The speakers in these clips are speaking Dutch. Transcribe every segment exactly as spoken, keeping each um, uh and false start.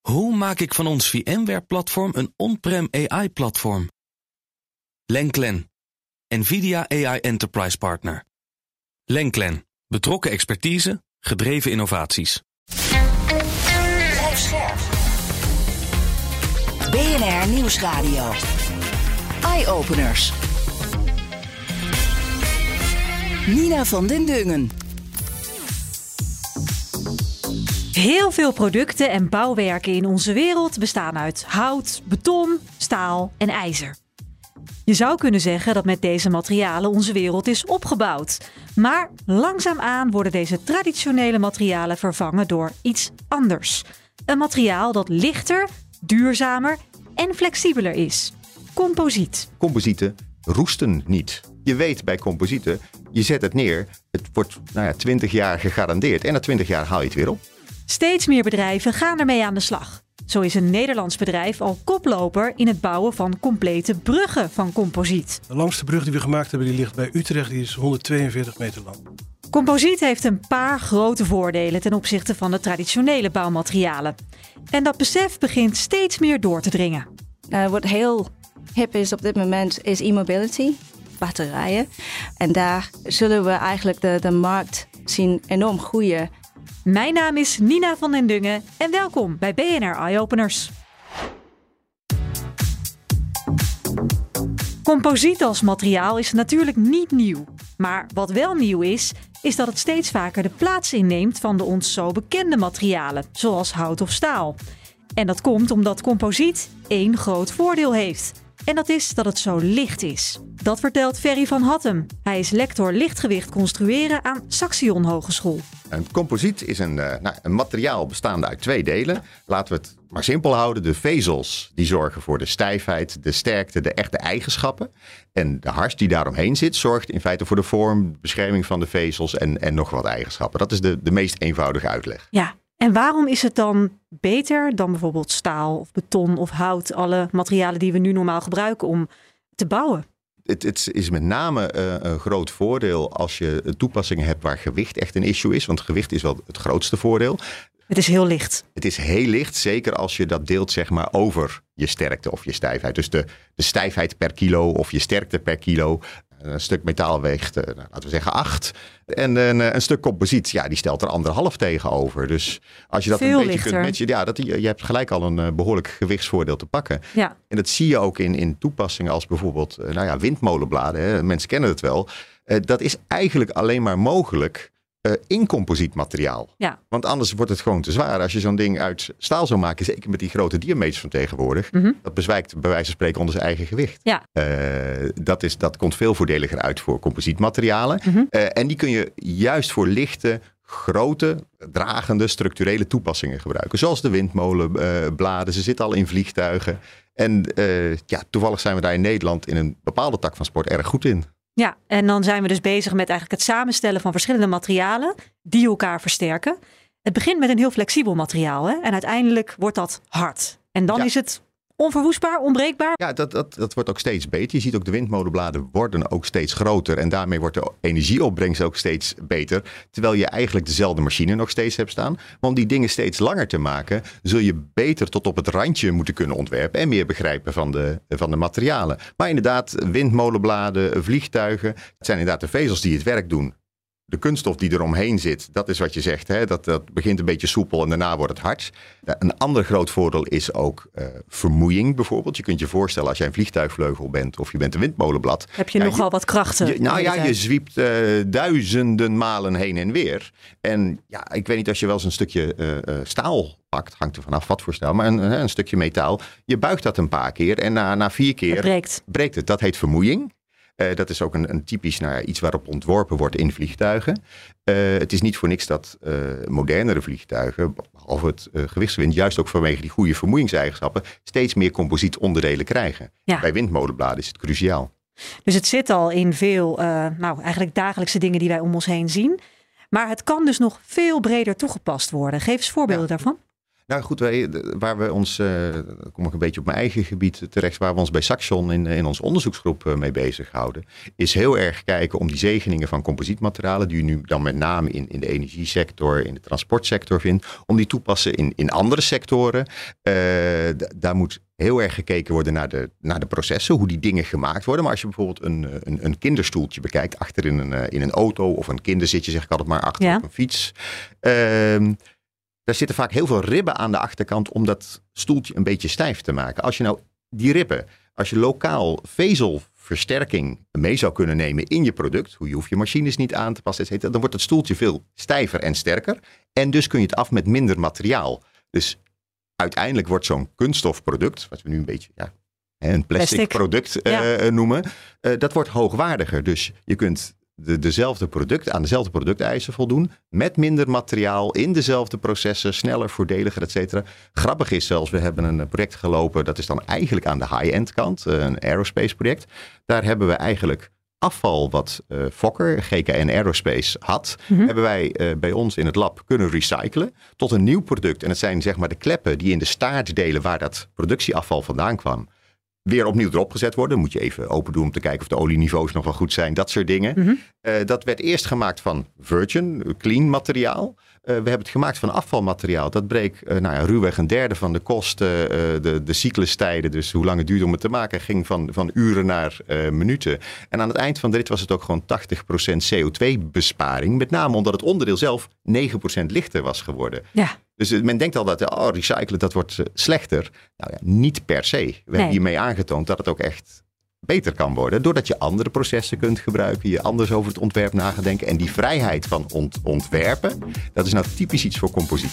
Hoe maak ik van ons VMware-platform een on-prem A I-platform? Lenklen, NVIDIA A I Enterprise Partner. Lenklen, betrokken expertise, gedreven innovaties. Blijf scherp. B N R Nieuwsradio. Eye-openers. Nina van den Dungen. Heel veel producten en bouwwerken in onze wereld bestaan uit hout, beton, staal en ijzer. Je zou kunnen zeggen dat met deze materialen onze wereld is opgebouwd. Maar langzaamaan worden deze traditionele materialen vervangen door iets anders. Een materiaal dat lichter, duurzamer en flexibeler is. Composiet. Composieten roesten niet. Je weet bij composieten, je zet het neer, het wordt nou ja, twintig jaar gegarandeerd en na twintig jaar haal je het weer op. Steeds meer bedrijven gaan ermee aan de slag. Zo is een Nederlands bedrijf al koploper in het bouwen van complete bruggen van composiet. De langste brug die we gemaakt hebben, die ligt bij Utrecht, die is honderdtweeënveertig meter lang. Composiet heeft een paar grote voordelen ten opzichte van de traditionele bouwmaterialen. En dat besef begint steeds meer door te dringen. Uh, wat heel hip is op dit moment is e-mobility, batterijen. En daar zullen we eigenlijk de, de markt zien enorm groeien. Mijn naam is Nina van den Dungen en welkom bij B N R Eye-openers. Composiet als materiaal is natuurlijk niet nieuw. Maar wat wel nieuw is, is dat het steeds vaker de plaats inneemt van de ons zo bekende materialen, zoals hout of staal. En dat komt omdat composiet één groot voordeel heeft. En dat is dat het zo licht is. Dat vertelt Ferry van Hattem. Hij is lector lichtgewicht construeren aan Saxion Hogeschool. Een composiet is een, uh, nou, een materiaal bestaande uit twee delen. Laten we het maar simpel houden. De vezels die zorgen voor de stijfheid, de sterkte, de echte eigenschappen. En de hars die daaromheen zit zorgt in feite voor de vorm, bescherming van de vezels en, en nog wat eigenschappen. Dat is de, de meest eenvoudige uitleg. Ja, en waarom is het dan beter dan bijvoorbeeld staal of beton of hout, alle materialen die we nu normaal gebruiken om te bouwen? Het, het is met name uh, een groot voordeel als je toepassingen hebt waar gewicht echt een issue is. Want gewicht is wel het grootste voordeel. Het is heel licht. Het is heel licht, zeker als je dat deelt zeg maar over je sterkte of je stijfheid. Dus de, de stijfheid per kilo of je sterkte per kilo. Een stuk metaal weegt, uh, nou, laten we zeggen, acht. En een, een stuk composiet, ja, die stelt er anderhalf tegenover. Dus als je dat Veel een beetje lichter. kunt matchen, ja, dat, je, je hebt gelijk al een uh, behoorlijk gewichtsvoordeel te pakken. Ja. En dat zie je ook in, in toepassingen als bijvoorbeeld uh, nou ja, windmolenbladen. Hè. Mensen kennen het wel. Uh, dat is eigenlijk alleen maar mogelijk uh, in composietmateriaal. Ja. Want anders wordt het gewoon te zwaar. Als je zo'n ding uit staal zou maken, zeker met die grote diameters van tegenwoordig, Mm-hmm. dat bezwijkt bij wijze van spreken onder zijn eigen gewicht. Ja. Uh, dat, is, dat komt veel voordeliger uit voor composietmaterialen. Mm-hmm. Uh, en die kun je juist voor lichte, grote, dragende, structurele toepassingen gebruiken. Zoals de windmolenbladen. Uh, Ze zitten al in vliegtuigen. En uh, ja, toevallig zijn we daar in Nederland in een bepaalde tak van sport erg goed in. Ja, en dan zijn we dus bezig met eigenlijk het samenstellen van verschillende materialen die elkaar versterken. Het begint met een heel flexibel materiaal, hè? En uiteindelijk wordt dat hard. En dan Ja. is het onverwoestbaar, onbreekbaar. Ja, dat, dat, dat wordt ook steeds beter. Je ziet ook de windmolenbladen worden ook steeds groter. En daarmee wordt de energieopbrengst ook steeds beter. Terwijl je eigenlijk dezelfde machine nog steeds hebt staan. Maar om die dingen steeds langer te maken, zul je beter tot op het randje moeten kunnen ontwerpen. En meer begrijpen van de, van de materialen. Maar inderdaad, windmolenbladen, vliegtuigen. Het zijn inderdaad de vezels die het werk doen. De kunststof die eromheen zit, dat is wat je zegt. Hè? Dat, dat begint een beetje soepel en daarna wordt het hard. Een ander groot voordeel is ook uh, vermoeiing bijvoorbeeld. Je kunt je voorstellen als jij een vliegtuigvleugel bent of je bent een windmolenblad. Heb je ja, nogal je, wat krachten. Je, nou ja, tijd. je zwiept uh, duizenden malen heen en weer. En ja, ik weet niet als je wel eens een stukje uh, uh, staal pakt, hangt er vanaf wat voor staal, maar een, een stukje metaal. Je buigt dat een paar keer en na, na vier keer Het breekt. breekt het. Dat heet vermoeiing. Uh, dat is ook een, een typisch nou ja, iets waarop ontworpen wordt in vliegtuigen. Uh, het is niet voor niks dat uh, modernere vliegtuigen, behalve het uh, gewichtswind, juist ook vanwege die goede vermoeiingseigenschappen, steeds meer composietonderdelen krijgen. Ja. Bij windmolenbladen is het cruciaal. Dus het zit al in veel, uh, nou eigenlijk dagelijkse dingen die wij om ons heen zien. Maar het kan dus nog veel breder toegepast worden. Geef eens voorbeelden Ja. daarvan. Nou goed, wij, waar we ons, uh, dan kom ik een beetje op mijn eigen gebied terecht, waar we ons bij Saxion in, in onze onderzoeksgroep uh, mee bezighouden, is heel erg kijken om die zegeningen van composietmaterialen, die je nu dan met name in, in de energiesector, in de transportsector vindt, om die toepassen in, in andere sectoren. Uh, d- daar moet heel erg gekeken worden naar de, naar de processen, hoe die dingen gemaakt worden. Maar als je bijvoorbeeld een, een, een kinderstoeltje bekijkt, achter in een, in een auto of een kinderzitje, zeg ik altijd maar, achter ja. op een fiets. Uh, Daar zitten vaak heel veel ribben aan de achterkant om dat stoeltje een beetje stijf te maken. Als je nou die ribben, als je lokaal vezelversterking mee zou kunnen nemen in je product, hoe je hoeft je machines niet aan te passen, et cetera, dan wordt het stoeltje veel stijver en sterker. En dus kun je het af met minder materiaal. Dus uiteindelijk wordt zo'n kunststofproduct, wat we nu een beetje ja, een plastic, plastic. product uh, ja. noemen, uh, dat wordt hoogwaardiger. Dus je kunt De, dezelfde product, aan dezelfde producteisen voldoen, met minder materiaal, in dezelfde processen, sneller, voordeliger, et cetera. Grappig is zelfs, we hebben een project gelopen, dat is dan eigenlijk aan de high-end kant, een aerospace project. Daar hebben we eigenlijk afval wat uh, Fokker, G K N Aerospace, had, mm-hmm. hebben wij uh, bij ons in het lab kunnen recyclen tot een nieuw product. En het zijn zeg maar de kleppen die in de staartdelen waar dat productieafval vandaan kwam, weer opnieuw erop gezet worden. Moet je even open doen om te kijken of de olieniveaus nog wel goed zijn. Dat soort dingen. Mm-hmm. Uh, dat werd eerst gemaakt van virgin, clean materiaal. Uh, we hebben het gemaakt van afvalmateriaal. Dat bleek uh, nou ja, ruwweg een derde van de kosten. Uh, de, de cyclustijden, dus hoe lang het duurde om het te maken, ging van, van uren naar uh, minuten. En aan het eind van de rit was het ook gewoon tachtig procent C O twee besparing. Met name omdat het onderdeel zelf negen procent lichter was geworden. Ja. Dus men denkt al dat oh, recyclen, dat wordt uh, slechter. Nou ja, niet per se. We nee. hebben hiermee aangetoond dat het ook echt beter kan worden. Doordat je andere processen kunt gebruiken. Je anders over het ontwerp na gaat denken. En die vrijheid van ont- ontwerpen, dat is nou typisch iets voor composiet.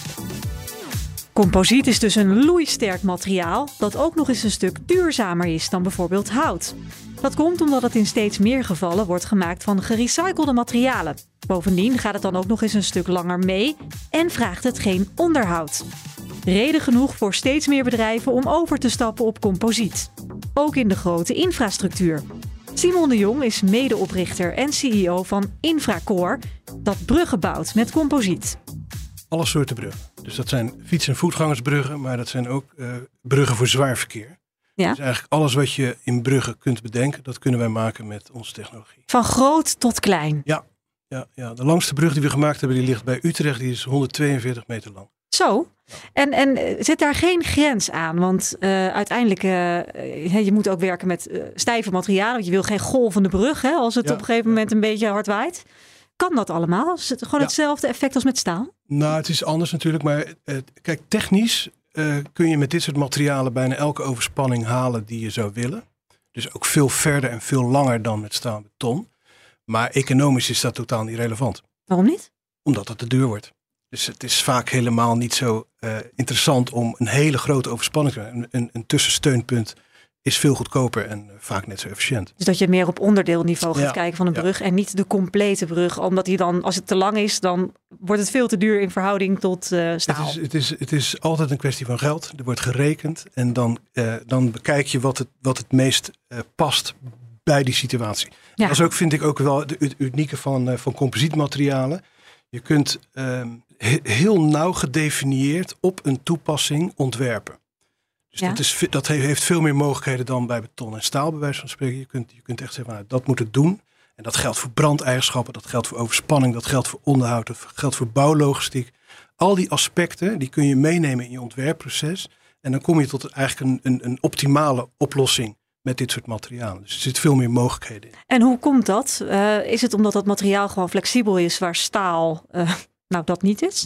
Composiet is dus een loeisterk materiaal dat ook nog eens een stuk duurzamer is dan bijvoorbeeld hout. Dat komt omdat het in steeds meer gevallen wordt gemaakt van gerecyclede materialen. Bovendien gaat het dan ook nog eens een stuk langer mee en vraagt het geen onderhoud. Reden genoeg voor steeds meer bedrijven om over te stappen op composiet. Ook in de grote infrastructuur. Simon de Jong is medeoprichter en C E O van Infracore, dat bruggen bouwt met composiet. Alle soorten bruggen. Dus dat zijn fiets- en voetgangersbruggen, maar dat zijn ook uh, bruggen voor zwaar verkeer. Ja. Dus eigenlijk alles wat je in bruggen kunt bedenken, dat kunnen wij maken met onze technologie. Van groot tot klein? Ja, ja, ja. De langste brug die we gemaakt hebben, die ligt bij Utrecht, die is honderdtweeënveertig meter lang. Zo? En, en zit daar geen grens aan? Want uh, uiteindelijk, uh, je moet ook werken met uh, stijve materialen. Want je wil geen golvende brug, hè, als het ja. op een gegeven moment een beetje hard waait. Kan dat allemaal? Is het gewoon ja. hetzelfde effect als met staal? Nou, het is anders natuurlijk. Maar uh, kijk, technisch uh, kun je met dit soort materialen bijna elke overspanning halen die je zou willen. Dus ook veel verder en veel langer dan met staal en beton. Maar economisch is dat totaal niet relevant. Waarom niet? Omdat het te duur wordt. Dus het is vaak helemaal niet zo uh, interessant om een hele grote overspanning te hebben. Een, een, een tussensteunpunt is veel goedkoper en uh, vaak net zo efficiënt. Dus dat je meer op onderdeelniveau gaat ja, kijken van een brug ja. en niet de complete brug. Omdat die dan, als het te lang is, dan wordt het veel te duur in verhouding tot uh, staal. Het is, het, is, het is altijd een kwestie van geld. Er wordt gerekend en dan, uh, dan bekijk je wat het, wat het meest uh, past bij die situatie. Ja. Dat is ook, vind ik ook wel het unieke van, uh, van composietmaterialen. Je kunt uh, heel nauw gedefinieerd op een toepassing ontwerpen. Dus ja. dat, is, dat heeft veel meer mogelijkheden dan bij beton en staal, bij wijze van spreken. Je kunt, je kunt echt zeggen, nou, dat moet het doen. En dat geldt voor brandeigenschappen, dat geldt voor overspanning, dat geldt voor onderhoud, dat geldt voor bouwlogistiek. Al die aspecten die kun je meenemen in je ontwerpproces. En dan kom je tot eigenlijk een, een, een optimale oplossing met dit soort materialen. Dus er zit veel meer mogelijkheden in. En hoe komt dat? Uh, is het omdat dat materiaal gewoon flexibel is, waar staal uh, nou dat niet is?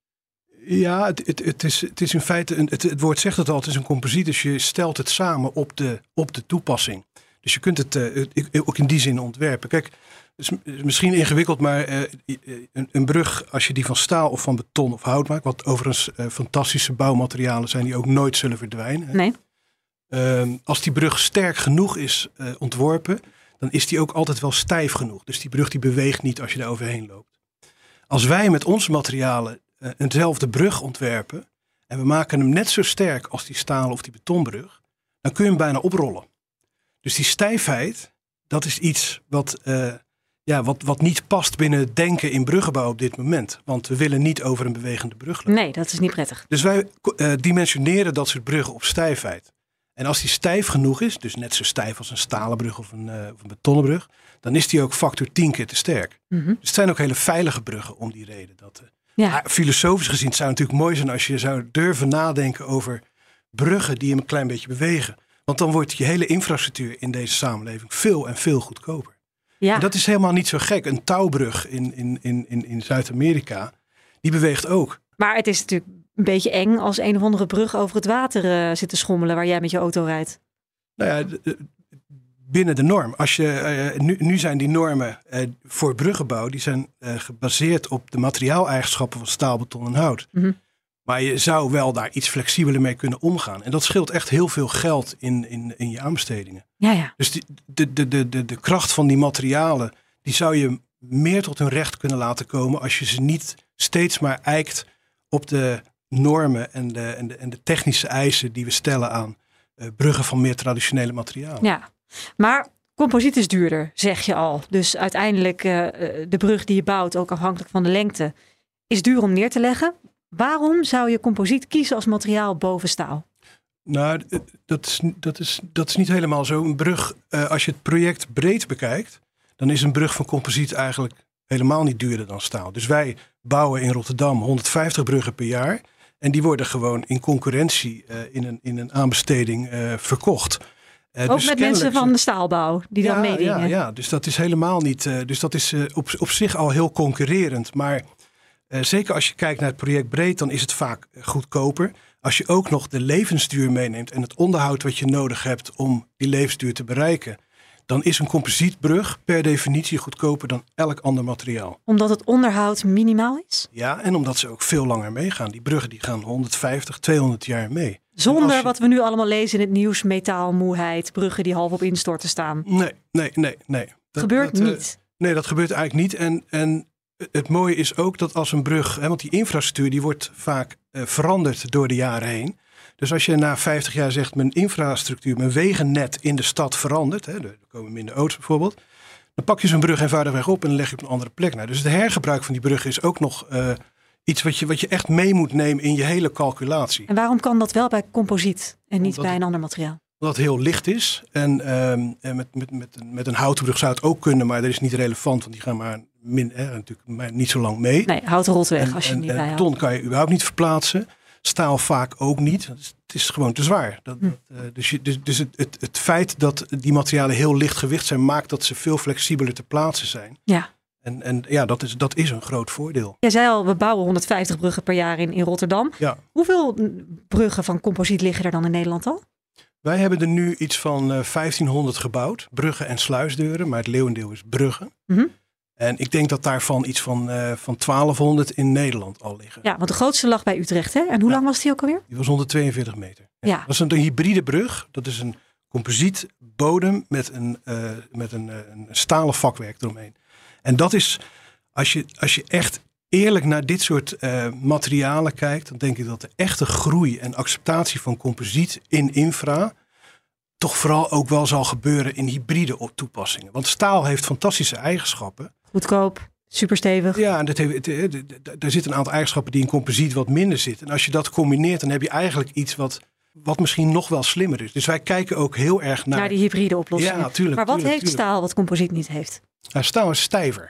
Ja, het, het, het, is, het is in feite, een, het, het woord zegt het al, het is een composiet. Dus je stelt het samen op de, op de toepassing. Dus je kunt het uh, ook in die zin ontwerpen. Kijk, het is misschien ingewikkeld, maar uh, een, een brug, als je die van staal of van beton of hout maakt, wat overigens uh, fantastische bouwmaterialen zijn die ook nooit zullen verdwijnen. Nee. Uh, als die brug sterk genoeg is uh, ontworpen, dan is die ook altijd wel stijf genoeg. Dus die brug die beweegt niet als je er overheen loopt. Als wij met onze materialen uh, eenzelfde brug ontwerpen en we maken hem net zo sterk als die staal of die betonbrug, dan kun je hem bijna oprollen. Dus die stijfheid, dat is iets wat, uh, ja, wat, wat niet past binnen het denken in bruggenbouw op dit moment. Want we willen niet over een bewegende brug lopen. Nee, dat is niet prettig. Dus wij uh, dimensioneren dat soort bruggen op stijfheid. En als die stijf genoeg is, dus net zo stijf als een stalen brug of een, uh, of een betonnen brug, dan is die ook factor tien keer te sterk. Mm-hmm. Dus het zijn ook hele veilige bruggen om die reden. Dat, uh, ja. uh, filosofisch gezien zou het natuurlijk mooi zijn als je zou durven nadenken over bruggen die een klein beetje bewegen. Want dan wordt je hele infrastructuur in deze samenleving veel en veel goedkoper. Ja. En dat is helemaal niet zo gek. Een touwbrug in, in, in, in, in Zuid-Amerika, die beweegt ook. Maar het is natuurlijk een beetje eng als een of andere brug over het water uh, zit te schommelen waar jij met je auto rijdt. Nou ja, d- d- binnen de norm. Als je, uh, nu, nu zijn die normen uh, voor bruggenbouw, die zijn uh, gebaseerd op de materiaaleigenschappen van staal, beton en hout. Mm-hmm. Maar je zou wel daar iets flexibeler mee kunnen omgaan. En dat scheelt echt heel veel geld in, in, in je aanbestedingen. Ja, ja. Dus die, de, de, de, de, de kracht van die materialen, die zou je meer tot hun recht kunnen laten komen als je ze niet steeds maar eikt op de normen en de, en de, en de technische eisen die we stellen aan uh, bruggen van meer traditionele materialen. Ja, maar composiet is duurder, zeg je al. Dus uiteindelijk uh, de brug die je bouwt, ook afhankelijk van de lengte, is duur om neer te leggen. Waarom zou je composiet kiezen als materiaal boven staal? Nou, dat is, dat is, dat is niet helemaal zo. Een brug, uh, als je het project breed bekijkt, dan is een brug van composiet eigenlijk helemaal niet duurder dan staal. Dus wij bouwen in Rotterdam honderdvijftig bruggen per jaar. En die worden gewoon in concurrentie uh, in, een, in een aanbesteding uh, verkocht. Uh, Ook dus met mensen van de staalbouw die ja, dan meedingen. Ja, ja, dus dat is helemaal niet. Uh, dus dat is uh, op, op zich al heel concurrerend. Maar uh, zeker als je kijkt naar het project breed, dan is het vaak goedkoper. Als je ook nog de levensduur meeneemt en het onderhoud wat je nodig hebt om die levensduur te bereiken, dan is een composietbrug per definitie goedkoper dan elk ander materiaal. Omdat het onderhoud minimaal is? Ja, en omdat ze ook veel langer meegaan. Die bruggen die gaan honderdvijftig, tweehonderd jaar mee. Zonder je... wat we nu allemaal lezen in het nieuws, metaalmoeheid, bruggen die half op instorten staan. Nee, nee, nee. nee. Dat gebeurt dat, niet. Uh, nee, dat gebeurt eigenlijk niet. En, en het mooie is ook dat als een brug, hè, want die infrastructuur die wordt vaak uh, veranderd door de jaren heen. Dus als je na vijftig jaar zegt, mijn infrastructuur, mijn wegennet in de stad verandert, hè, er komen minder auto's bijvoorbeeld, dan pak je zo'n brug eenvoudigweg op en dan leg je op een andere plek. Nou, dus het hergebruik van die brug is ook nog uh, iets wat je, wat je echt mee moet nemen in je hele calculatie. En waarom kan dat wel bij composiet en niet Omdat, bij een ander materiaal? Omdat het heel licht is. En, um, en met, met, met, met een houten brug zou het ook kunnen, maar dat is niet relevant, want die gaan maar, min, hè, natuurlijk maar niet zo lang mee. Nee, hout rolt weg en, als je en, het niet en bijhoudt. beton kan je überhaupt niet verplaatsen. Staal vaak ook niet. Het is gewoon te zwaar. Dat, hm. dat, uh, dus je, dus, dus het, het, het feit dat die materialen heel licht gewicht zijn, maakt dat ze veel flexibeler te plaatsen zijn. Ja. En, en ja, dat is, dat is een groot voordeel. Jij zei al, we bouwen honderdvijftig bruggen per jaar in, in Rotterdam. Ja. Hoeveel bruggen van composiet liggen er dan in Nederland al? Wij hebben er nu iets van uh, vijftienhonderd gebouwd. Bruggen en sluisdeuren, maar het leeuwendeel is bruggen. Mm-hmm. En ik denk dat daarvan iets van, uh, van twaalfhonderd in Nederland al liggen. Ja, want de grootste lag bij Utrecht, hè? En hoe ja. lang was die ook alweer? Die was honderdtweeënveertig meter. Ja. Ja. Dat is een, een hybride brug. Dat is een composiet bodem met een, uh, met een, uh, een stalen vakwerk eromheen. En dat is, als je, als je echt eerlijk naar dit soort uh, materialen kijkt, dan denk ik dat de echte groei en acceptatie van composiet in infra toch vooral ook wel zal gebeuren in hybride toepassingen. Want staal heeft fantastische eigenschappen. Goedkoop, superstevig. Ja, en dat heeft, er zitten een aantal eigenschappen die in composiet wat minder zitten. En als je dat combineert, dan heb je eigenlijk iets wat, wat misschien nog wel slimmer is. Dus wij kijken ook heel erg naar, naar die hybride oplossingen. Ja, tuurlijk, maar wat tuurlijk, heeft tuurlijk. staal wat composiet niet heeft? Nou, staal is stijver.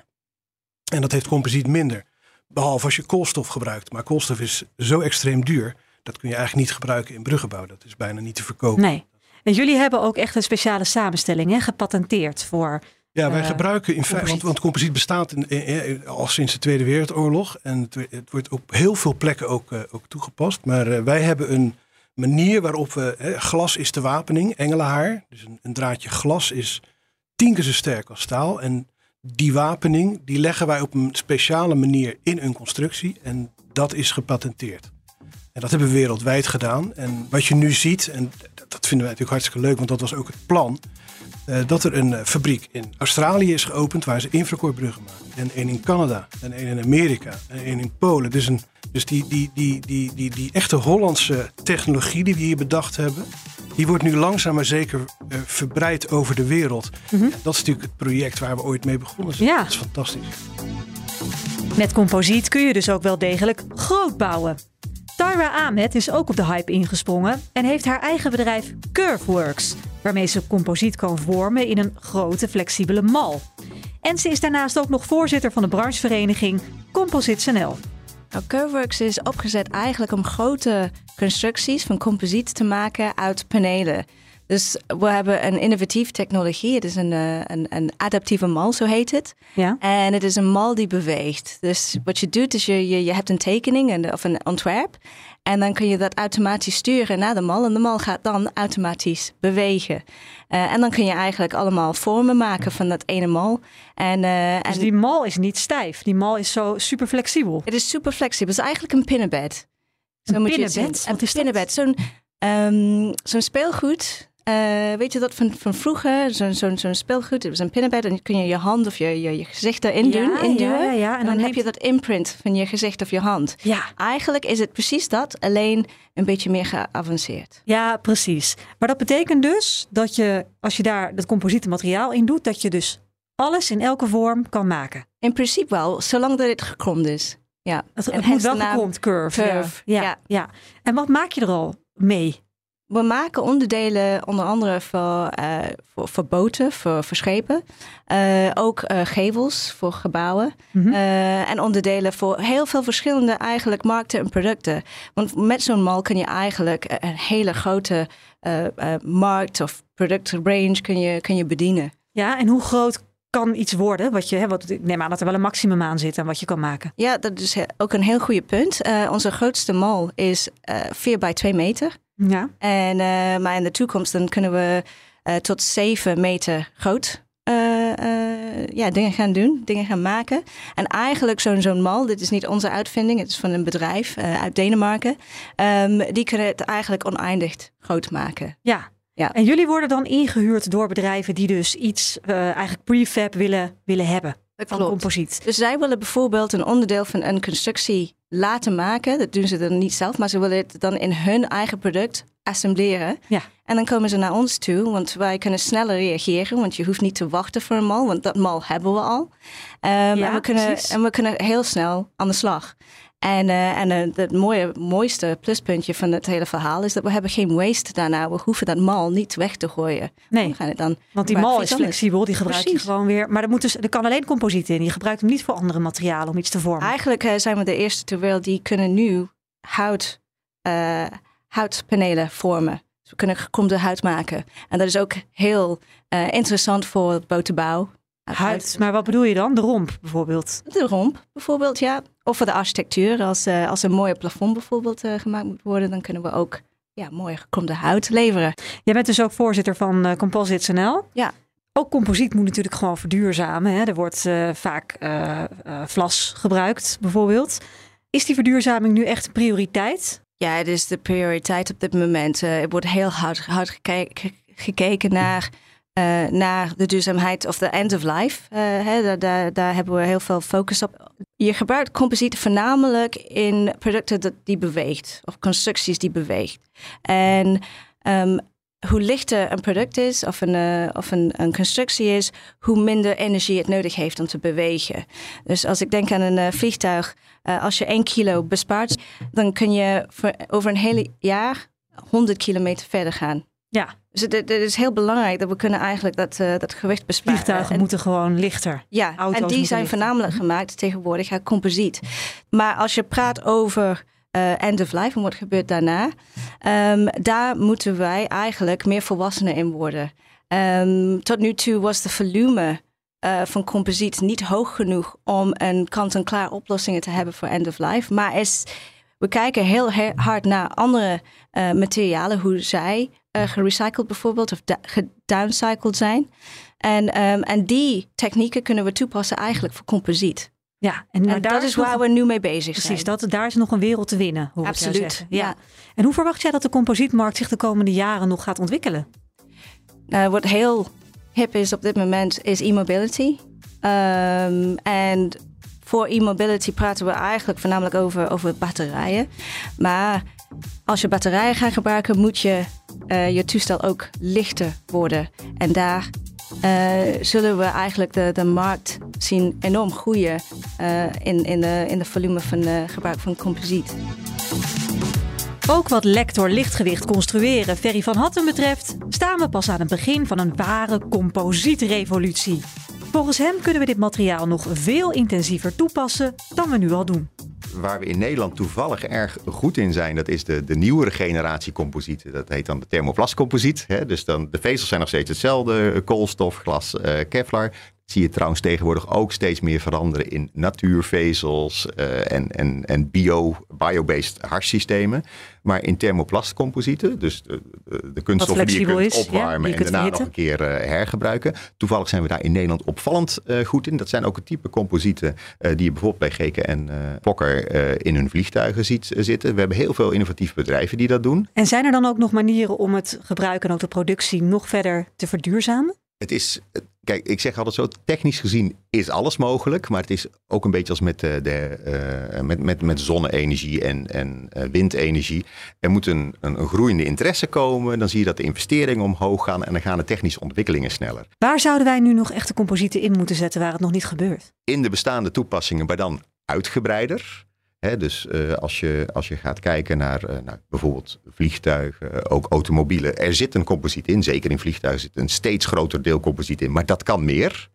En dat heeft composiet minder. Behalve als je koolstof gebruikt. Maar koolstof is zo extreem duur, dat kun je eigenlijk niet gebruiken in bruggenbouw. Dat is bijna niet te verkopen. Nee. En jullie hebben ook echt een speciale samenstelling, hè, gepatenteerd voor. Ja, wij uh, gebruiken in feite, want, want composiet bestaat in, in, in, al sinds de Tweede Wereldoorlog. En het, het wordt op heel veel plekken ook, uh, ook toegepast. Maar uh, wij hebben een manier waarop we, hè, glas is de wapening, engelenhaar. Dus een, een draadje glas is tien keer zo sterk als staal. En die wapening, die leggen wij op een speciale manier in een constructie. En dat is gepatenteerd. En dat hebben we wereldwijd gedaan. En wat je nu ziet, en dat vinden wij natuurlijk hartstikke leuk, want dat was ook het plan. Uh, dat er een uh, fabriek in Australië is geopend waar ze infrakortbruggen maken. En één in Canada, en één in Amerika, en één in Polen. Dus, een, dus die, die, die, die, die, die echte Hollandse technologie die we hier bedacht hebben, die wordt nu langzaam maar zeker uh, verbreid over de wereld. Mm-hmm. Dat is natuurlijk het project waar we ooit mee begonnen zijn. Ja. Dat is fantastisch. Met composiet kun je dus ook wel degelijk groot bouwen. Tyra Ahmed is ook op de hype ingesprongen en heeft haar eigen bedrijf Curveworks, waarmee ze composiet kan vormen in een grote flexibele mal. En ze is daarnaast ook nog voorzitter van de branchevereniging Composites N L. Nou, Curveworks is opgezet eigenlijk om grote constructies van composiet te maken uit panelen. Dus we hebben een innovatieve technologie. Het is een, een, een adaptieve mal, zo heet het. Ja. En het is een mal die beweegt. Dus wat je doet is je, je, je hebt een tekening of een ontwerp. En dan kun je dat automatisch sturen naar de mal. En de mal gaat dan automatisch bewegen. Uh, en dan kun je eigenlijk allemaal vormen maken van dat ene mal. En, uh, dus en die mal is niet stijf. Die mal is zo super flexibel. Het is super flexibel. Het is eigenlijk een pinnenbed. Een zo moet pinnenbed? Je het zien. Wat een is dat? Pinnenbed. Zo'n, um, zo'n speelgoed. Uh, weet je dat van, van vroeger? Zo'n, zo'n, zo'n speelgoed. Het was een pinnenbed. En dan kun je je hand of je, je, je gezicht erin doen. Ja, induwen. ja, ja. En, en dan, dan heb je dat imprint van je gezicht of je hand. Ja. Eigenlijk is het precies dat. Alleen een beetje meer geavanceerd. Ja, precies. Maar dat betekent dus dat je, als je daar dat composiete materiaal in doet, dat je dus alles in elke vorm kan maken. In principe wel, zolang dat het gekromd is. Ja. Het, het en moet wel naam, gekromd, curve. curve. Ja. Ja, Ja. ja. En wat maak je er al mee? We maken onderdelen onder andere voor, uh, voor, voor boten, voor, voor schepen. Uh, ook uh, gevels voor gebouwen. Mm-hmm. Uh, en onderdelen voor heel veel verschillende eigenlijk markten en producten. Want met zo'n mal kun je eigenlijk een hele grote uh, uh, markt of productrange kun je, kun je bedienen. Ja, en hoe groot kan iets worden? Wat je, hè, wat, ik neem aan dat er wel een maximum aan zit aan wat je kan maken. Ja, dat is ook een heel goede punt. Uh, onze grootste mal is uh, vier bij twee meter. Ja. En, uh, maar in de toekomst dan kunnen we uh, tot zeven meter groot uh, uh, ja, dingen gaan doen, dingen gaan maken. En eigenlijk zo'n, zo'n mal, dit is niet onze uitvinding, het is van een bedrijf uh, uit Denemarken. Um, die kunnen het eigenlijk oneindig groot maken. Ja. Ja. En jullie worden dan ingehuurd door bedrijven die dus iets uh, eigenlijk prefab willen, willen hebben. Dat van klopt. Composiet. Dus zij willen bijvoorbeeld een onderdeel van een constructie laten maken. Dat doen ze dan niet zelf, maar ze willen het dan in hun eigen product assembleren. Ja. En dan komen ze naar ons toe, want wij kunnen sneller reageren. Want je hoeft niet te wachten voor een mal, want dat mal hebben we al. Um, ja, en, we kunnen, en we kunnen heel snel aan de slag. En, uh, en uh, het mooie, mooiste pluspuntje van het hele verhaal is dat we hebben geen waste daarna. We hoeven dat mal niet weg te gooien. Nee, we gaan het dan want die mal is flexibel, die gebruik Precies. je gewoon weer. Maar er, moet dus, er kan alleen composiet in. Je gebruikt hem niet voor andere materialen om iets te vormen. Eigenlijk uh, zijn we de eerste ter wereld die kunnen nu hout, uh, houtpanelen vormen. Dus we kunnen gekromde hout maken. En dat is ook heel uh, interessant voor botenbouw. Huid, maar wat bedoel je dan? De romp bijvoorbeeld? De romp bijvoorbeeld, ja. Of voor de architectuur. Als, uh, als een mooie plafond bijvoorbeeld uh, gemaakt moet worden, dan kunnen we ook ja, mooie gekromde hout leveren. Jij bent dus ook voorzitter van uh, Composites N L. Ja. Ook composiet moet natuurlijk gewoon verduurzamen. Hè? Er wordt uh, vaak uh, uh, vlas gebruikt bijvoorbeeld. Is die verduurzaming nu echt een prioriteit? Ja, het is de prioriteit op dit moment. Uh, er wordt heel hard, hard gekeken, gekeken naar... Uh, naar de duurzaamheid of de end of life. Uh, hè, daar, daar, daar hebben we heel veel focus op. Je gebruikt composiet voornamelijk in producten dat die beweegt. Of constructies die beweegt. En um, hoe lichter een product is of, een, uh, of een, een constructie is, hoe minder energie het nodig heeft om te bewegen. Dus als ik denk aan een uh, vliegtuig, uh, als je één kilo bespaart, dan kun je voor, over een hele jaar honderd kilometer verder gaan. Ja. Dus het, het is heel belangrijk dat we kunnen eigenlijk dat, uh, dat gewicht besparen. Vliegtuigen en, moeten gewoon lichter. Ja, Auto's en die zijn lichter. voornamelijk gemaakt tegenwoordig uit composiet. Maar als je praat over uh, end of life en wat gebeurt daarna, um, daar moeten wij eigenlijk meer volwassenen in worden. Um, tot nu toe was de volume uh, van composiet niet hoog genoeg om een kant-en-klaar oplossingen te hebben voor end of life. Maar is, we kijken heel he- hard naar andere uh, materialen, hoe zij uh, gerecycled bijvoorbeeld of da- gedowncycled zijn. En, um, en die technieken kunnen we toepassen eigenlijk voor composiet. Ja, en, maar en daar dat is waar we nu mee bezig precies, zijn. Precies, daar is nog een wereld te winnen. Hoor Absoluut. Ja. Ja. En hoe verwacht jij dat de composietmarkt zich de komende jaren nog gaat ontwikkelen? Uh, wat heel hip is op dit moment is e-mobility. Um, en voor e-mobility praten we eigenlijk voornamelijk over, over batterijen. Maar als je batterijen gaat gebruiken, moet je uh, je toestel ook lichter worden. En daar uh, zullen we eigenlijk de, de markt zien enorm groeien uh, in, in, de, in de volume van uh, gebruik van composiet. Ook wat lector lichtgewicht construeren Ferry van Hattem betreft, staan we pas aan het begin van een ware composietrevolutie. Volgens hem kunnen we dit materiaal nog veel intensiever toepassen dan we nu al doen. Waar we in Nederland toevallig erg goed in zijn, dat is de, de nieuwere generatie composieten. Dat heet dan de thermoplastcomposiet. Hè? Dus dan, de vezels zijn nog steeds hetzelfde, koolstof, glas, uh, Kevlar. Zie je trouwens tegenwoordig ook steeds meer veranderen in natuurvezels uh, en, en, en bio, bio-based harssystemen. Maar in thermoplastcomposieten, dus de, de, de kunststoffen die je kunt is, opwarmen ja, en daarna nog een keer uh, hergebruiken. Toevallig zijn we daar in Nederland opvallend uh, goed in. Dat zijn ook het type composieten uh, die je bijvoorbeeld bij Geke en uh, Fokker uh, in hun vliegtuigen ziet uh, zitten. We hebben heel veel innovatieve bedrijven die dat doen. En zijn er dan ook nog manieren om het gebruik en ook de productie nog verder te verduurzamen? Het is, kijk, ik zeg altijd zo, technisch gezien is alles mogelijk. Maar het is ook een beetje als met, de, de, uh, met, met, met zonne-energie en, en uh, windenergie. Er moet een, een, een groeiende interesse komen. Dan zie je dat de investeringen omhoog gaan en dan gaan de technische ontwikkelingen sneller. Waar zouden wij nu nog echte composieten in moeten zetten waar het nog niet gebeurt? In de bestaande toepassingen, maar dan uitgebreider. He, dus uh, als, je, als je gaat kijken naar uh, nou, bijvoorbeeld vliegtuigen, uh, ook automobielen. Er zit een composiet in, zeker in vliegtuigen zit een steeds groter deel composiet in. Maar dat kan meer.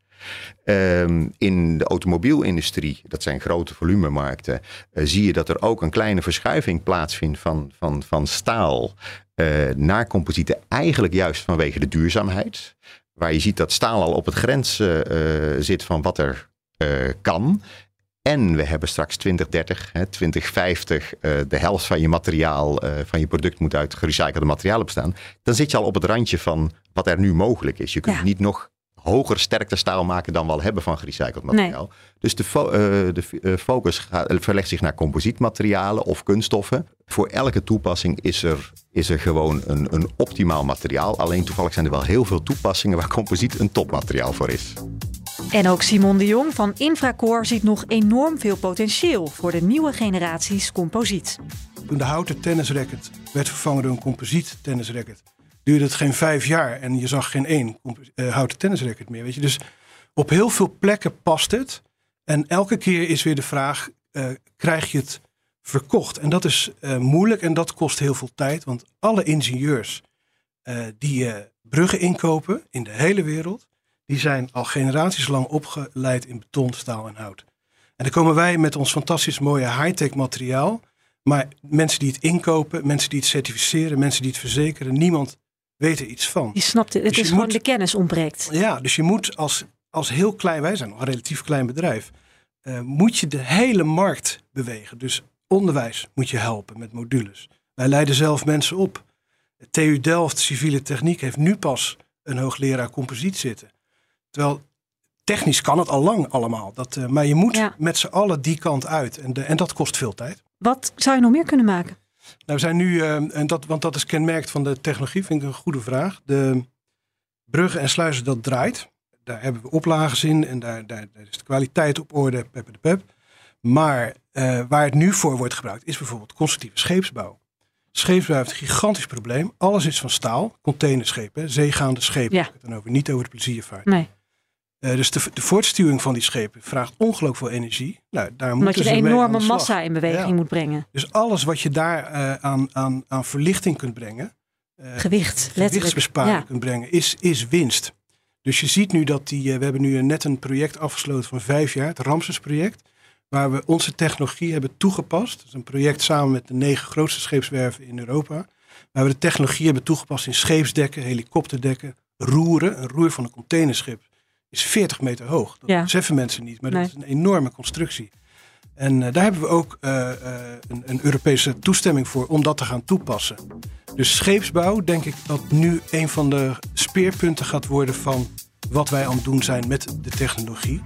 Um, in de automobielindustrie, dat zijn grote volumemarkten, uh, zie je dat er ook een kleine verschuiving plaatsvindt van, van, van staal uh, naar composieten. Eigenlijk juist vanwege de duurzaamheid. Waar je ziet dat staal al op het grens uh, zit van wat er uh, kan. En we hebben straks twintig dertig, twintig vijftig, uh, de helft van je materiaal, uh, van je product moet uit gerecyclede materialen bestaan. Dan zit je al op het randje van wat er nu mogelijk is. Je kunt ja. niet nog hoger sterkte staal maken dan we al hebben van gerecycled materiaal. Nee. Dus de, fo- uh, de uh, focus gaat, verlegt zich naar composietmaterialen of kunststoffen. Voor elke toepassing is er, is er gewoon een, een optimaal materiaal. Alleen toevallig zijn er wel heel veel toepassingen waar composiet een topmateriaal voor is. En ook Simon de Jong van Infracore ziet nog enorm veel potentieel voor de nieuwe generaties composiet. Toen de houten tennisracket werd vervangen door een composiet tennisracket, duurde het geen vijf jaar en je zag geen één uh, houten tennisracket meer. Weet je? Dus op heel veel plekken past het. En elke keer is weer de vraag, uh, krijg je het verkocht? En dat is uh, moeilijk en dat kost heel veel tijd. Want alle ingenieurs uh, die uh, bruggen inkopen in de hele wereld, die zijn al generaties lang opgeleid in beton, staal en hout. En dan komen wij met ons fantastisch mooie high-tech materiaal. Maar mensen die het inkopen, mensen die het certificeren, mensen die het verzekeren, niemand weet er iets van. Die snapt het, het dus is gewoon moet, de kennis ontbreekt. Ja, dus je moet als, als heel klein, wij zijn nog een relatief klein bedrijf, uh, moet je de hele markt bewegen. Dus onderwijs moet je helpen met modules. Wij leiden zelf mensen op. T U Delft Civiele Techniek heeft nu pas een hoogleraar composiet zitten. Terwijl technisch kan het al lang allemaal. Dat, uh, maar je moet ja. met z'n allen die kant uit. En, de, en dat kost veel tijd. Wat zou je nog meer kunnen maken? Nou, we zijn nu, uh, en dat, want dat is kenmerkt van de technologie, vind ik een goede vraag. De bruggen en sluizen, dat draait. Daar hebben we oplages in en daar, daar, daar is de kwaliteit op orde. Pep de pep. Maar uh, waar het nu voor wordt gebruikt is bijvoorbeeld constructieve scheepsbouw. Scheepsbouw heeft een gigantisch probleem. Alles is van staal. Containerschepen, zeegaande schepen. Ja. Ik heb het dan over, niet over de pleziervaart. Nee. Uh, dus de, de voortstuwing van die schepen vraagt ongelooflijk veel energie. Nou, daar Omdat je een enorme massa in beweging ja. moet brengen. Dus alles wat je daar uh, aan, aan, aan verlichting kunt brengen. Uh, Gewicht, gewichtsbesparing ja. kunt brengen, is, is winst. Dus je ziet nu dat die, uh, we hebben nu net een project afgesloten van vijf jaar. Het Ramses-project. Waar we onze technologie hebben toegepast. Dat is een project samen met de negen grootste scheepswerven in Europa. Waar we de technologie hebben toegepast in scheepsdekken, helikopterdekken, roeren. Een roer van een containerschip is veertig meter hoog. Dat ja. beseffen mensen niet, maar dat nee. is een enorme constructie. En uh, daar hebben we ook uh, uh, een, een Europese toestemming voor om dat te gaan toepassen. Dus scheepsbouw, denk ik dat nu een van de speerpunten gaat worden van wat wij aan het doen zijn met de technologie.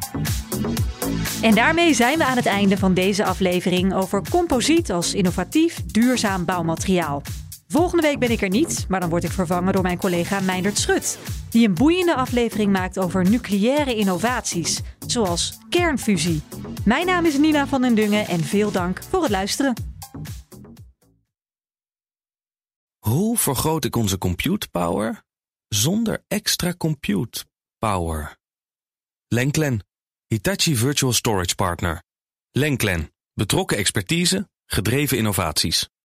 En daarmee zijn we aan het einde van deze aflevering over composiet als innovatief, duurzaam bouwmateriaal. Volgende week ben ik er niet, maar dan word ik vervangen door mijn collega Meindert Schut, die een boeiende aflevering maakt over nucleaire innovaties, zoals kernfusie. Mijn naam is Nina van den Dungen en veel dank voor het luisteren. Hoe vergroot ik onze compute power zonder extra compute power? Lenklen, Hitachi Virtual Storage Partner. Lenklen, betrokken expertise, gedreven innovaties.